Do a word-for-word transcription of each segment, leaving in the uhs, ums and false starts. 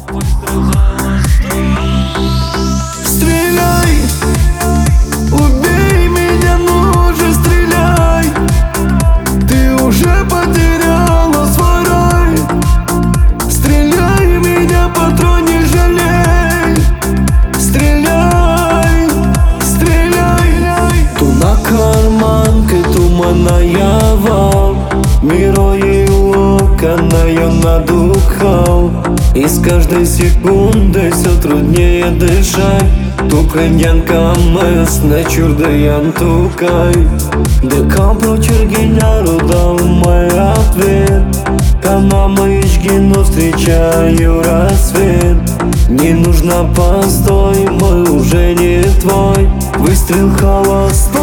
Стреляй, убей меня, ну же стреляй. Ты уже потеряла свой рай. Стреляй, меня патрон не жалей. Стреляй, стреляй. Ту на карманке туманная вал, мирой локоною надухал. И с каждой секундой все труднее дышать. Tu kremjanka mes нечурдаем тукай. Дека прочергиня дал мой ответ. Канамаишки, но встречаю рассвет. Не нужно постой, мой уже не твой. Выстрел холостой.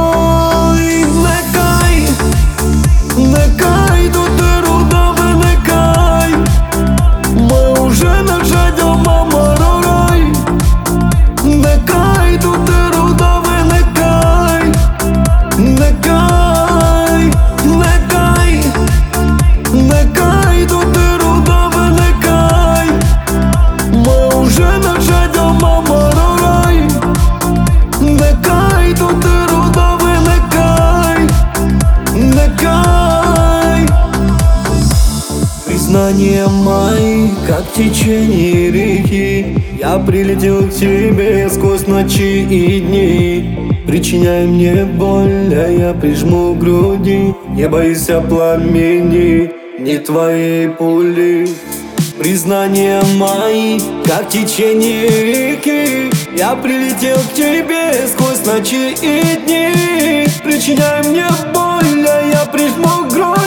Некай, некай, тут ты рудовый некай. Мы уже нажадил мама рорай. Некай, тут ты рудовый некай. Некай, некай, некай, тут ты рудовый некай. Мы уже нажадил мама рорай. Некай, тут ты рудовый некай. Некай. Признания мои, как течение реки. Я прилетел к тебе сквозь ночи и дни. Причиняй мне боль, а я прижму к груди. Не бойся пламени, не твоей пули. Признания мои, как течение реки. Я прилетел к тебе сквозь ночи и дни. Причиняй мне боль, а я прижму к груди.